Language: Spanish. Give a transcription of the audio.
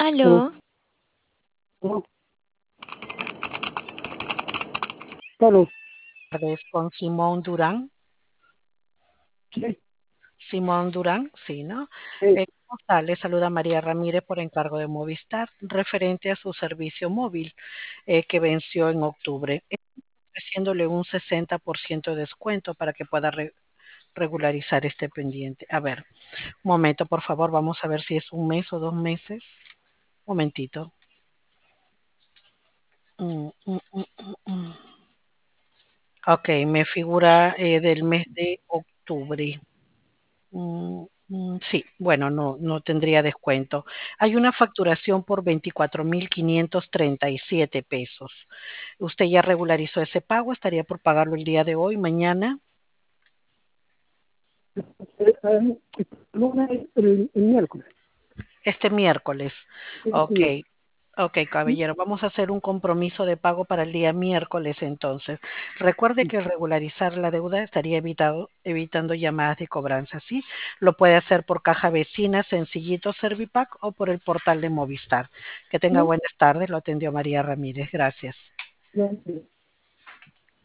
Aló, Aló, no, aló, Tardes con Simón Durán. sí, Simón Durán, sí, ¿no? sí, ¿Cómo está? Le saluda María Ramírez por encargo de Movistar, referente a su servicio móvil que venció en octubre, ofreciéndole un 60% de descuento para que pueda regularizar este pendiente. A ver, un momento, por favor, vamos a ver si es un mes o 2 meses. Momentito. Mm, mm, mm, mm, mm. Ok, me figura del mes de octubre. Sí, bueno, no tendría descuento. Hay una facturación por 24.537 pesos. ¿Usted ya regularizó ese pago? ¿Estaría por pagarlo el día de hoy, mañana? el lunes, el miércoles, Este miércoles. sí, Ok, sí, ok, caballero. Vamos a hacer un compromiso de pago para el día miércoles entonces. Recuerde que al regularizar la deuda estaría evitando llamadas de cobranza, ¿sí? Lo puede hacer por caja vecina, sencillito Servipack o por el portal de Movistar. Que tenga sí, buenas tardes. Lo atendió María Ramírez. Gracias. sí, sí.